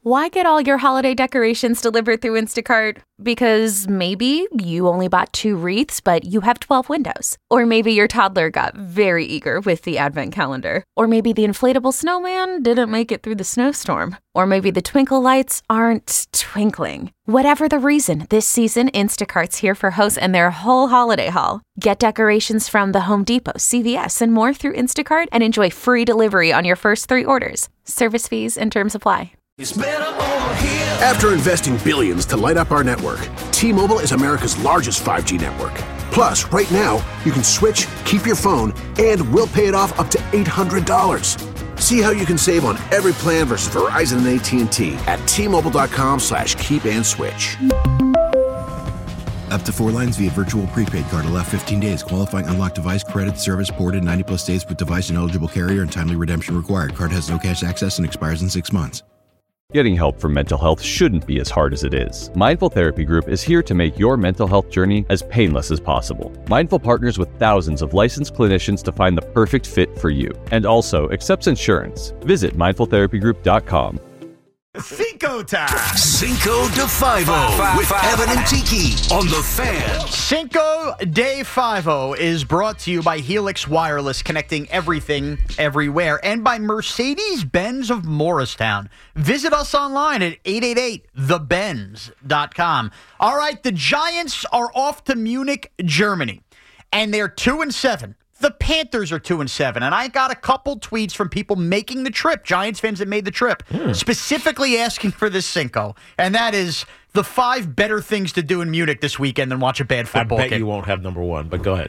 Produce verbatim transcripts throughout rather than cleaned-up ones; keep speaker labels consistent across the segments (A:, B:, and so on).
A: Why get all your holiday decorations delivered through Instacart? Because maybe you only bought two wreaths, but you have twelve windows. Or maybe your toddler got very eager with the advent calendar. Or maybe the inflatable snowman didn't make it through the snowstorm. Or maybe the twinkle lights aren't twinkling. Whatever the reason, this season, Instacart's here for hosts and their whole holiday haul. Get decorations from the Home Depot, C V S, and more through Instacart and enjoy free delivery on your first three orders. Service fees and terms apply.
B: It's better over here. After investing billions to light up our network, T-Mobile is America's largest five G network. Plus, right now, you can switch, keep your phone, and we'll pay it off up to eight hundred dollars. See how you can save on every plan versus Verizon and A T and T at T-Mobile.com slash keep and switch.
C: Up to four lines via virtual prepaid card. Allow fifteen days. Qualifying unlocked device credit service ported ninety plus days with device and eligible carrier and timely redemption required. Card has no cash access and expires in six months.
D: Getting help for mental health shouldn't be as hard as it is. Mindful Therapy Group is here to make your mental health journey as painless as possible. Mindful partners with thousands of licensed clinicians to find the perfect fit for you, and also accepts insurance. Visit mindful therapy group dot com.
E: Cinco time.
B: Cinco de Five-O with Evan and Tiki on The Fan.
E: Cinco de Five-O is brought to you by Helix Wireless, connecting everything, everywhere, and by Mercedes-Benz of Morristown. Visit us online at eight eight eight the benz dot com. All right, the Giants are off to Munich, Germany, and they're two and seven. The Panthers are two and seven, and I got a couple tweets from people making the trip, Giants fans that made the trip, hmm. specifically asking for this Cinco, and that is the five better things to do in Munich this weekend than watch a bad football
F: game. I bet
E: game.
F: you won't have number one, but go ahead.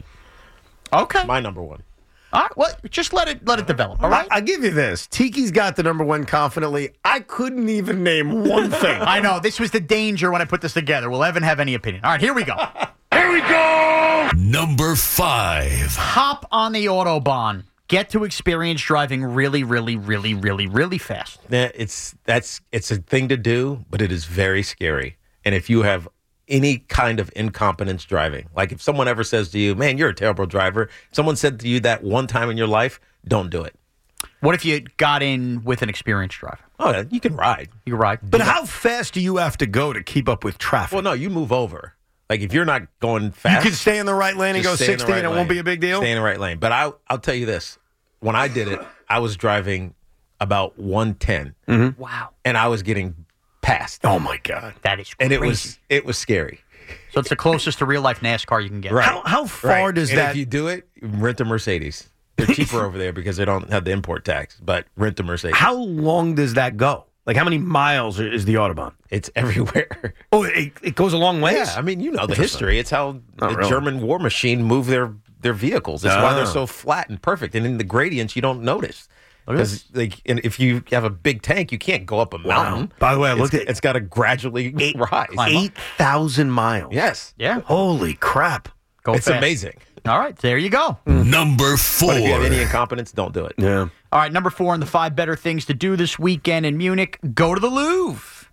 E: Okay,
F: my number one.
E: All right, well, just let it let it develop. All right,
G: I, I'll give you this. Tiki's got the number one confidently. I couldn't even name one thing.
E: I know this was the danger when I put this together. Will Evan have any opinion? All right, here we go. Here we go!
B: Number five.
E: Hop on the Autobahn. Get to experience driving really, really, really, really, really fast.
F: It's that's it's a thing to do, but it is very scary. And if you have any kind of incompetence driving, like if someone ever says to you, man, you're a terrible driver, someone said to you that one time in your life, don't do it.
E: What if you got in with an experienced driver?
F: Oh, you can ride.
E: You can ride.
G: But how fast do you have to go to keep up with traffic?
F: Well, no, you move over. Like, if you're not going fast...
G: You can stay in the right lane and go sixty right and it lane. Won't be a big deal?
F: Stay in the right lane. But I'll, I'll tell you this. When I did it, I was driving about one ten.
G: Mm-hmm.
E: Wow.
F: And I was getting passed.
G: Oh, my God.
E: That is crazy.
F: And it was, it was scary.
E: So it's the closest to real-life NASCAR you can get.
F: Right.
G: How, how far
F: right.
G: does
F: and
G: that...
F: if you do it, rent a Mercedes. They're cheaper over there because they don't have the import tax. But rent a Mercedes.
G: How long does that go? Like, how many miles is the Autobahn?
F: It's everywhere.
G: Oh, it, it goes a long ways?
F: Yeah, I mean, you know the history. It's how
G: Not
F: the
G: really.
F: German war machine moved their, their vehicles. That's
G: Oh.
F: why they're so flat and perfect. And in the gradients, you don't notice. Because like, and if you have a big tank, you can't go up a mountain.
G: By the way, I
F: It's-
G: looked at
F: It's got to gradually
G: eight,
F: rise.
G: eight thousand miles.
F: Yes.
E: Yeah.
G: Holy crap.
E: Go
F: It's
E: fast.
F: amazing.
E: All right, there you go.
B: Number four.
F: But if you have any incompetence, don't do it.
G: Yeah.
E: All right, number four on the five better things to do this weekend in Munich, go to the Louvre.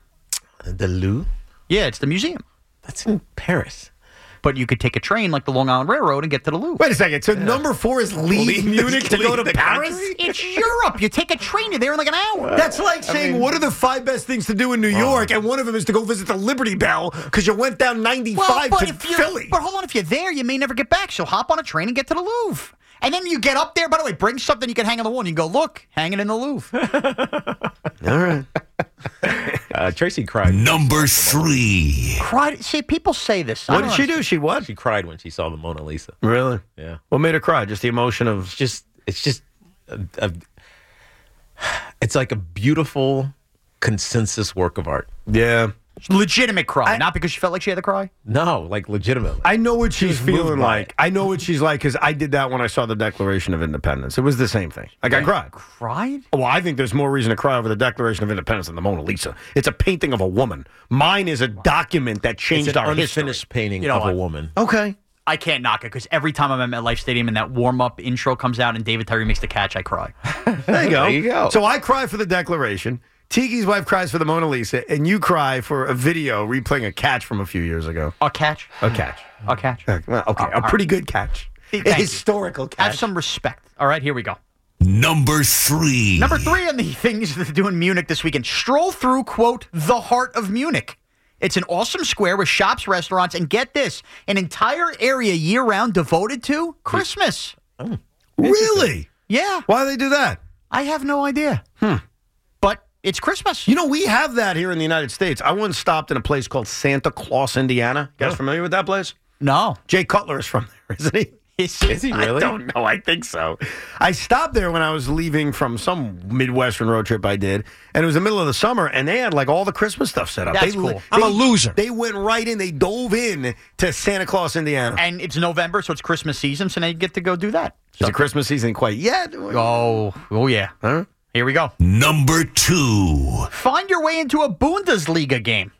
F: The Louvre?
E: Yeah, it's the museum.
F: That's in Paris.
E: But you could take a train like the Long Island Railroad and get to the Louvre.
G: Wait a second. So number four is leave,
F: Leave-
G: Munich to
F: leave
G: go to
F: the
G: Paris?
F: country?
E: It's Europe. You take a train, you're there in like an hour.
G: That's like saying, what are the five best things to do in New York? And one of them is to go visit the Liberty Bell because you went down ninety-five to
E: if you're,
G: Philly.
E: But hold on, if you're there, you may never get back. So hop on a train and get to the Louvre. And then you get up there. By the way, bring something you can hang on the wall. And you can go, look, hanging in the Louvre.
G: All right.
F: Uh, Tracy cried.
B: Number three.
E: Cried. See, people say this. I
G: What
E: don't
G: did she
E: understand.
G: do? She what?
F: She cried when she saw the Mona Lisa.
G: Really?
F: Yeah.
G: What made her cry? Just the emotion of...
F: It's just, it's just, a, a, it's like a beautiful consensus work of art.
G: Yeah.
E: Legitimate cry.
G: I-
E: not because she felt like she had to cry.
F: No, like legitimately.
G: I know what she's
F: was moved
G: feeling
F: by
G: like.
F: it.
G: I know what she's like because I did that when I saw the Declaration of Independence. It was the same thing. Like, I cried.
E: Cried?
G: Well, I think there's more reason to cry over the Declaration of Independence than the Mona Lisa. It's a painting of a woman. Mine is a document that changed
F: It's an
G: our
F: unfinished
G: history.
F: painting
E: You know
F: of
E: what?
F: a woman.
G: Okay.
E: I can't knock it because every time I'm at MetLife Stadium and that warm-up intro comes out and David Tyree makes the catch, I cry.
G: There you go.
F: There you go.
G: So I cry for the Declaration. Tiki's wife cries for the Mona Lisa, and you cry for a video replaying a catch from a few years ago.
E: A catch?
G: A catch.
E: A catch.
G: Uh, well, okay,
E: Uh,
G: a pretty good catch.
E: Thank
G: A
E: you.
G: historical catch.
E: Have some respect. All right, here we go.
H: Number three.
E: Number three on the things to do in Munich this weekend. Stroll through, quote, the heart of Munich. It's an awesome square with shops, restaurants, and get this, an entire area year-round devoted to Christmas.
G: Oh, really?
E: Yeah.
G: Why do they do that?
E: I have no idea.
G: Hmm.
E: But it's Christmas.
G: You know, we have that here in the United States. I once stopped in a place called Santa Claus, Indiana. You guys oh. familiar with that place?
E: No.
G: Jay Cutler is from there, isn't he?
E: Is he,
F: is he really?
G: I don't know. I think so. I stopped there when I was leaving from some Midwestern road trip I did, and it was the middle of the summer, and they had like all the Christmas stuff set up.
E: That's
G: they,
E: cool.
G: They,
E: I'm a loser.
G: They went right in. They dove in to Santa Claus, Indiana.
E: And it's November, so it's Christmas season, so now you get to go do that.
G: So. Is it Christmas season quite yet?
E: Oh, oh yeah.
G: Huh?
E: Here we go.
H: Number two.
E: Find your way into a Bundesliga game.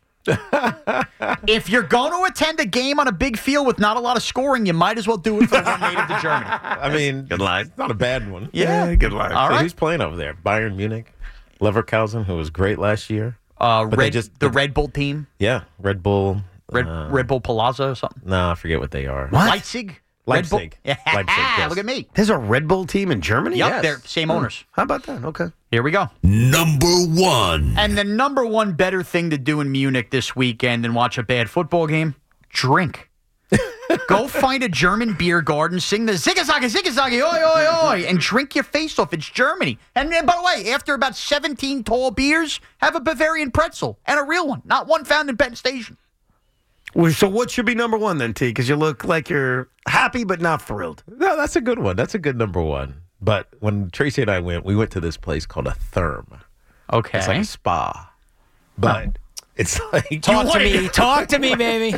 E: If you're going to attend a game on a big field with not a lot of scoring, you might as well do it for the one native to Germany.
F: I mean,
G: good line.
F: It's not a bad one.
E: Yeah,
G: yeah good line.
E: All
F: so
E: right.
F: Who's playing over there? Bayern Munich, Leverkusen, who was great last year.
E: Uh,
F: but
E: Red,
F: just
E: the Red Bull team.
F: Yeah, Red Bull.
E: Red
F: uh,
E: Red Bull Palazzo or something.
F: No, nah, I forget what they are.
G: What?
E: Leipzig.
F: Leipzig.
E: Yeah,
F: Leipzig, yes.
E: Look at me.
G: There's a Red Bull team in Germany?
E: Yep,
F: Yes.
E: they're same owners.
G: How about that? Okay.
E: Here we go.
H: Number one.
E: And the number one better thing to do in Munich this weekend than watch a bad football game, drink. Go find a German beer garden, sing the zigga-zagga, zigga-zagga, oi, oi, oi, and drink your face off. It's Germany. And then, by the way, after about seventeen tall beers, have a Bavarian pretzel, and a real one, not one found in Penn Station.
G: Well, so what should be number one then, T? Because you look like you're happy but not thrilled.
F: No, that's a good one. That's a good number one. But when Tracy and I went, we went to this place called a Therm.
E: Okay.
F: It's like a spa. But oh. it's like...
I: Talk to me. Talk to me, baby.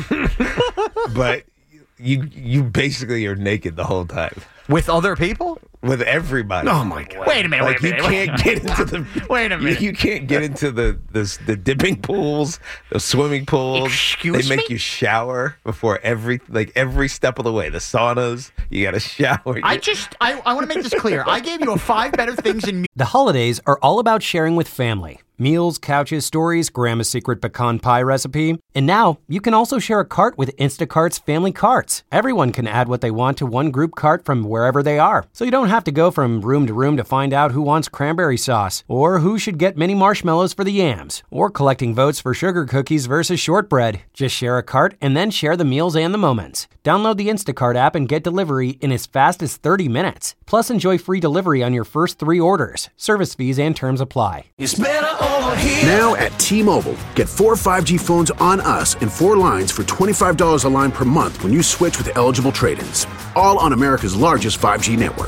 F: But you you basically are naked the whole time.
E: With other people?
F: With everybody.
G: Oh, my God.
E: Wait a minute,
F: like
E: wait a minute.
F: You can't get into the...
E: Wait a minute.
F: You, you can't get into the, the the dipping pools, the swimming pools.
E: Excuse
F: They make
E: me?
F: you shower before every... Like, every step of the way. The saunas, you got to shower.
E: I just... I, I want to make this clear. I gave you a five better things in...
I: The holidays are all about sharing with family. Meals, couches, stories, Grandma's secret pecan pie recipe. And now, you can also share a cart with Instacart's Family Carts. Everyone can add what they want to one group cart from wherever they are. So you don't have to go from room to room to find out who wants cranberry sauce, or who should get mini marshmallows for the yams, or collecting votes for sugar cookies versus shortbread. Just share a cart and then share the meals and the moments. Download the Instacart app and get delivery in as fast as thirty minutes. Plus, enjoy free delivery on your first three orders. Service fees and terms apply.
H: It's better over here.
B: Now at T-Mobile, get four five G phones on us and four lines for twenty-five dollars a line per month when you switch with eligible trade-ins. All on America's largest five G network.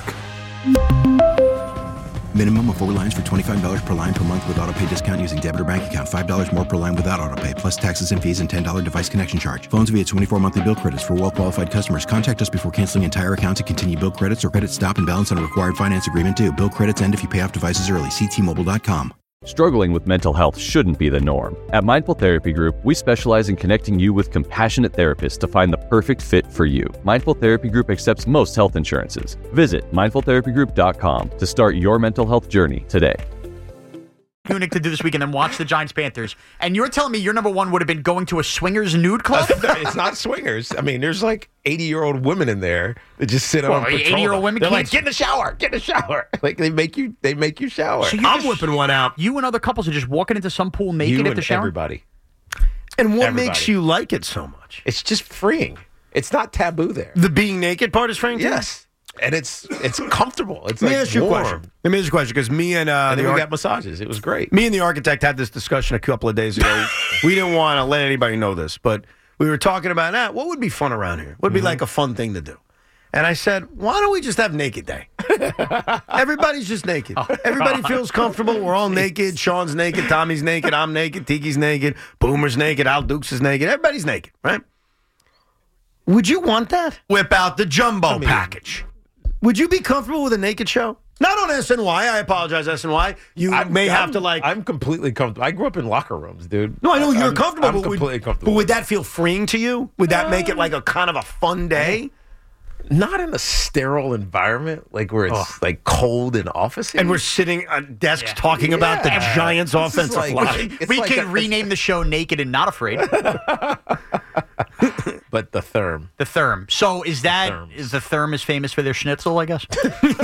C: Minimum of four lines for twenty-five dollars per line per month with autopay discount using debit or bank account. five dollars more per line without autopay, plus taxes and fees and ten dollars device connection charge. Phones via twenty-four monthly bill credits for well-qualified customers. Contact us before canceling entire account to continue bill credits or credit stop and balance on a required finance agreement due. Bill credits end if you pay off devices early. See T Mobile dot com.
D: Struggling with mental health shouldn't be the norm. At Mindful Therapy Group, we specialize in connecting you with compassionate therapists to find the perfect fit for you. Mindful Therapy Group accepts most health insurances. Visit mindful therapy group dot com to start your mental health journey today.
E: Munich to do this weekend and watch the Giants Panthers. And you're telling me your number one would have been going to a swingers nude club?
F: It's not swingers. I mean, there's like eighty-year-old women in there that just sit
E: Well,
F: on patrol.
E: eighty-year-old women
F: They're
E: can't-
F: like, get in the shower, get in the shower. Like they make you, they make you shower.
E: So you're
G: I'm
E: just-
G: whipping one out.
E: You and other couples are just walking into some pool naked
F: you
E: at
F: and
E: the shower?
F: everybody.
G: And what
F: Everybody.
G: makes you like it so much?
F: It's just freeing. It's not taboo there.
G: The being naked part is freeing to you?
F: Yes, and it's it's comfortable. It's
G: Let me
F: like
G: ask you a
F: warm.
G: question. Let me ask you a question because me and uh,
F: And
G: the
F: then we
G: arch-
F: got massages. It was great.
G: me and the architect had this discussion a couple of days ago. We didn't want to let anybody know this, but we were talking about that. What would be fun around here? What would be like a fun thing to do? And I said, why don't we just have naked day? Everybody's just naked. Everybody feels comfortable. We're all naked. Sean's naked. Tommy's naked. I'm naked. Tiki's naked. Boomer's naked. Al Dukes is naked. Everybody's naked, right? Would you want that? Whip out the jumbo
F: I mean-
G: package. Would you be comfortable with a naked show? Not on S N Y. I apologize, S N Y. You
F: I'm-
G: may have
F: I'm-
G: to like.
F: I'm completely comfortable. I grew up in locker rooms, dude.
G: no, I know you're
F: I'm-
G: comfortable.
F: I'm
G: but would,
F: completely comfortable.
G: But would that feel freeing to you? Would that make it like a kind of a fun day?
F: Not in a sterile environment, like where it's
G: Ugh.
F: like cold and officey.
G: And we're sitting at desks talking about the
F: Yeah.
G: Giants'
F: This is
G: offensive
F: like-
G: line.
F: It's
E: we
F: like
E: could
F: a-
E: rename the show Naked and Not Afraid.
F: But but the Therm.
E: The Therm. So is that
F: Therms.
E: is the Therm is famous for their schnitzel? I guess.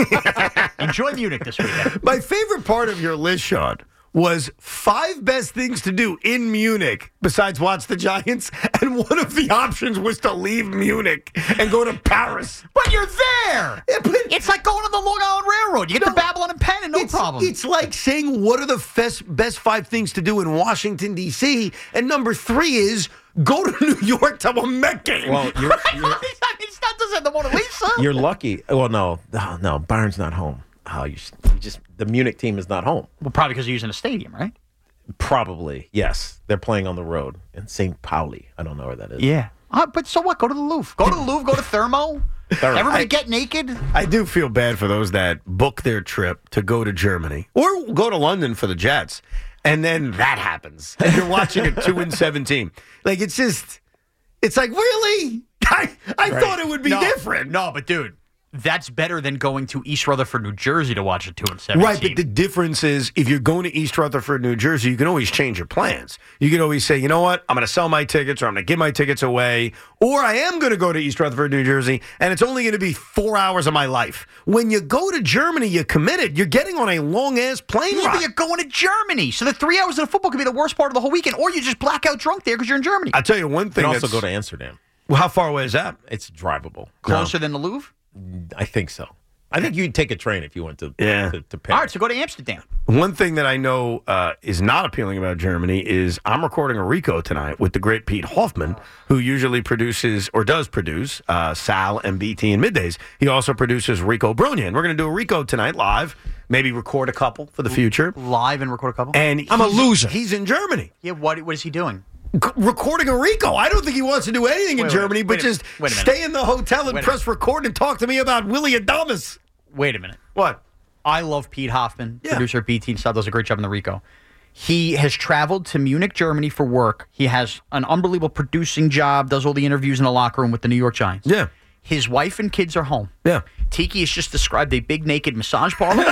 E: Enjoy Munich this weekend.
G: My favorite part of your list, Sean, was five best things to do in Munich besides watch the Giants, and one of the options was to leave Munich and go to Paris.
E: But you're there.
G: Yeah, but-
E: It's like going on the Long Island Railroad. You get
G: No,
E: to Babylon and Penn and no
G: it's,
E: problem.
G: It's like saying, what are the best, best five things to do in Washington, D C? And number three is go to New York to a Met game.
F: Well, you're, you're,
E: It's not just the Mona Lisa.
F: you're lucky. Well, no, no, no, Bayern's not home. Oh, you, you just the Munich team is not home.
E: Well, probably because you're using a stadium, right?
F: Probably, yes. They're playing on the road in Saint Pauli. I don't know where that is.
E: Yeah. Uh, but so what? Go to the Louvre. Go to the Louvre. Go to Thermo.
F: Thermo.
E: Everybody
G: I-
E: get naked.
G: I do feel bad for those that book their trip to go to Germany or go to London for the Jets, and then that happens, and you're watching a two and seven team. Like it's just, it's like really. I I
F: Right.
G: thought it would be
E: no,
G: different.
E: No, but dude, that's better than going to East Rutherford, New Jersey to watch a two and seven.
G: Right,
E: team.
G: but the difference is if you're going to East Rutherford, New Jersey, you can always change your plans. You can always say, you know what, I'm going to sell my tickets or I'm going to give my tickets away, or I am going to go to East Rutherford, New Jersey, and it's only going to be four hours of my life. When you go to Germany, you're committed. You're getting on a long-ass plane
E: Yeah,
G: ride.
E: but you're going to Germany, so the three hours of football could be the worst part of the whole weekend, or you just black out drunk there because you're in Germany.
G: I'll tell you one
F: You
G: thing.
F: can also
G: that's-
F: go to Amsterdam.
G: Well, how far away is that?
F: It's drivable.
E: Closer than the Louvre.
F: I think so. I think you'd take a train if you went to
G: Yeah.
F: to, to Paris.
E: All right, so go to Amsterdam.
G: One thing that I know uh, is not appealing about Germany is I'm recording a Rico tonight with the great Pete Hoffman, who usually produces or does produce uh, Sal and B T in middays. He also produces Rico Bronya. And we're going to do a Rico tonight live, maybe record a couple for the future.
E: Live and record a couple.
G: And I'm a loser. He's in Germany.
E: Yeah, what what is he doing?
G: C- recording a Rico. I don't think he wants to do anything in
E: Wait, wait,
G: Germany, but
E: wait a-
G: just
E: wait a minute.
G: stay in the hotel and
E: Wait a
G: press record and talk to me about Willie Adamas.
E: Wait a minute.
G: What?
E: I love Pete Hoffman,
G: Yeah.
E: producer of B T and stuff, does a great job in the Rico. He has traveled to Munich, Germany for work. He has an unbelievable producing job, does all the interviews in the locker room with the New York Giants.
G: Yeah.
E: His wife and kids are home.
G: Yeah.
E: Tiki has just described a big naked massage parlor.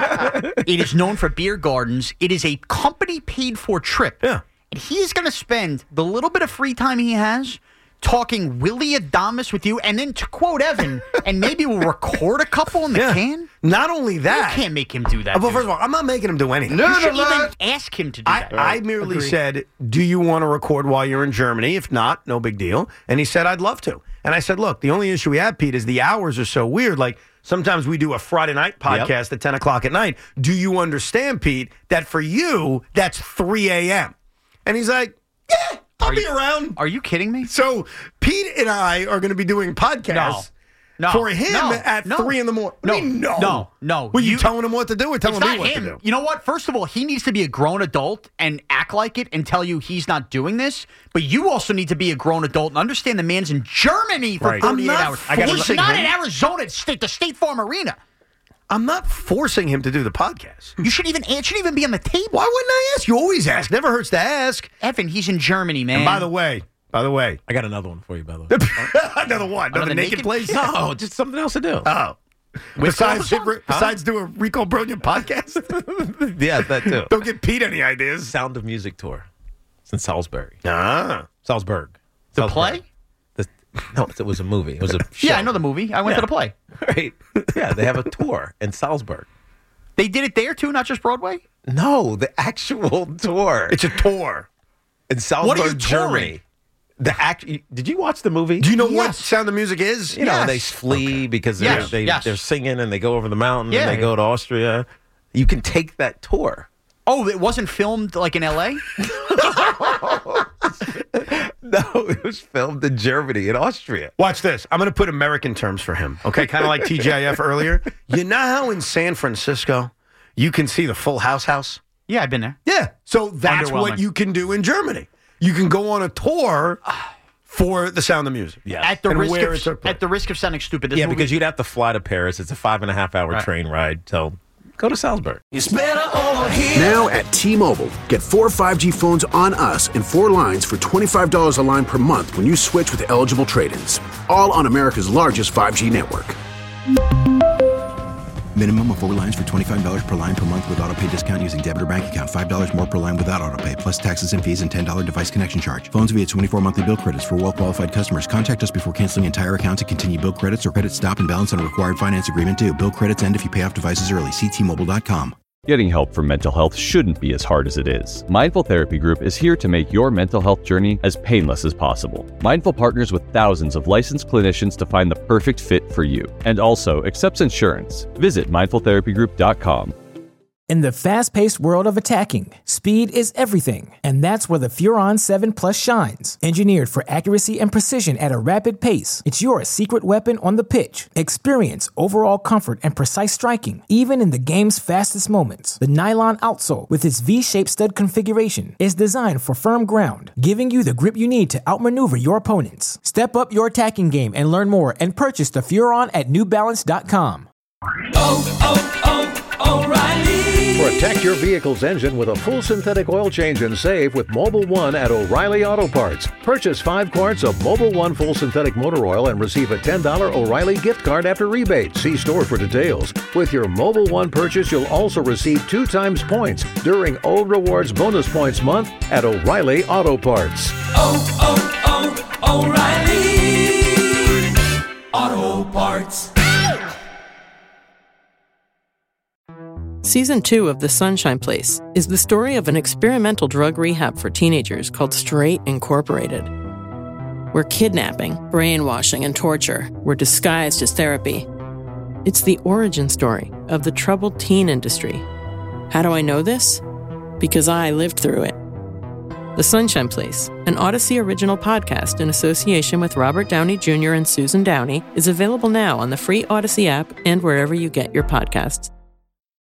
E: It is known for beer gardens. It is a company paid for trip.
G: Yeah.
E: And he's going to spend the little bit of free time he has talking Willie Adamas with you. And then to quote Evan, and maybe we'll record a couple in the
G: Yeah.
E: can.
G: Not only that.
E: You can't make him do that.
G: Uh, Well,
E: dude.
G: first of all, I'm not making him do anything.
E: You shouldn't even ask him to do
G: I,
E: that.
G: I merely said, do you want to record while you're in Germany? If not, no big deal. And he said, I'd love to. And I said, look, the only issue we have, Pete, is the hours are so weird. Like, sometimes we do a Friday night podcast at ten o'clock at night. Do you understand, Pete, that for you, that's three a.m.? And he's like, yeah, I'll
E: Are
G: be
E: you-
G: around.
E: Are you kidding me?
G: So Pete and I are going to be doing podcasts.
E: No.
G: For him
E: No.
G: at
E: No.
G: three in the morning.
E: No.
G: no,
E: No. No.
G: Were you,
E: You-
G: telling him what to do or telling
E: It's
G: me
E: not
G: what
E: him.
G: to do?
E: You know what? First of all, he needs to be a grown adult and act like it and tell you he's not doing this. But you also need to be a grown adult and understand the man's in Germany for
F: Right.
E: forty-eight
G: I'm not
E: hours.
G: I gotta
E: He's
G: let-
E: not in Arizona at State, the State Farm Arena.
G: I'm not forcing him to do the podcast.
E: You shouldn't even. It shouldn't even be on the table.
G: Why wouldn't I ask? You always ask. Never hurts to ask.
E: Evan, he's in Germany, man.
G: And by the way, by the way,
F: I got another one for you, by the way.
G: another one, another,
E: Another
G: naked,
E: naked-
G: place.
F: No, just something else to do.
G: Oh, besides
E: clothes on?
G: besides do a Rico Brilliant podcast.
F: Yeah, that too.
G: Don't give Pete any ideas.
F: Sound of Music tour. It's in Salisbury.
G: Ah,
F: Salzburg.
E: The
F: Salzburg.
E: play?
F: The, no, it was a movie. It was a show.
E: Yeah, I know the movie. I went
F: Yeah.
E: to the play.
F: Right. Yeah, they have a tour in Salzburg.
E: They did it there too, not just Broadway.
F: No, the actual tour.
G: it's a tour.
F: in Salzburg,
E: What are you touring?
F: Germany. The act. Did you watch the movie?
G: Do you know what
E: Yes.
G: Sound of Music is?
F: You know,
E: Yes.
F: they flee because they're,
E: Yes,
F: they,
E: yes.
F: they're singing and they go over the mountain
E: Yeah.
F: and they go to Austria. You can take that tour.
E: Oh, it wasn't filmed like in L A.
F: No, it was filmed in Germany, in Austria.
G: Watch this. I'm going to put American terms for him. Okay, kind of like T G I F earlier. You know how in San Francisco you can see the Full House house?
E: Yeah, I've been there.
G: Yeah. So that's what
E: Underwhelming.
G: you can do in Germany. You can go on a tour for the Sound of Music.
F: Yeah.
E: At the
G: And
E: risk
G: where
E: of
G: it took place.
E: at the risk of sounding stupid, this
F: Yeah,
E: movie,
F: because you'd have to fly to Paris. It's a five and a half hour
E: Right.
F: train ride. So go to Salzburg.
B: Now at T-Mobile, get four five G phones on us and four lines for twenty-five dollars a line per month when you switch with eligible trade-ins. All on America's largest five G network.
C: Minimum of four lines for twenty-five dollars per line per month with auto pay discount using debit or bank account. five dollars more per line without auto pay, plus taxes and fees and ten dollars device connection charge. Phones via twenty-four monthly bill credits for well-qualified customers. Contact us before canceling entire account to continue bill credits or credit stop and balance on a required finance agreement due. Bill credits end if you pay off devices early. See T Mobile dot com.
D: Getting help for mental health shouldn't be as hard as it is. Mindful Therapy Group is here to make your mental health journey as painless as possible. Mindful partners with thousands of licensed clinicians to find the perfect fit for you, and also accepts insurance. Visit mindful therapy group dot com.
J: In the fast-paced world of attacking, speed is everything, and that's where the Furon seven Plus shines. Engineered for accuracy and precision at a rapid pace, it's your secret weapon on the pitch. Experience overall comfort and precise striking, even in the game's fastest moments. The nylon outsole, with its V-shaped stud configuration, is designed for firm ground, giving you the grip you need to outmaneuver your opponents. Step up your attacking game and learn more and purchase the Furon at new balance dot com.
H: Oh, oh, oh, O'Reilly.
K: Protect your vehicle's engine with a full synthetic oil change and save with Mobil one at O'Reilly Auto Parts. Purchase five quarts of Mobil one full synthetic motor oil and receive a ten dollars O'Reilly gift card after rebate. See store for details. With your Mobil one purchase, you'll also receive two times points during O Rewards Bonus Points Month at O'Reilly Auto Parts.
H: Oh, oh, oh, O'Reilly Auto Parts.
L: Season two of The Sunshine Place is the story of an experimental drug rehab for teenagers called Straight Incorporated, where kidnapping, brainwashing, and torture were disguised as therapy. It's the origin story of the troubled teen industry. How do I know this? Because I lived through it. The Sunshine Place, an Odyssey original podcast in association with Robert Downey Junior and Susan Downey, is available now on the free Odyssey app and wherever you get your podcasts.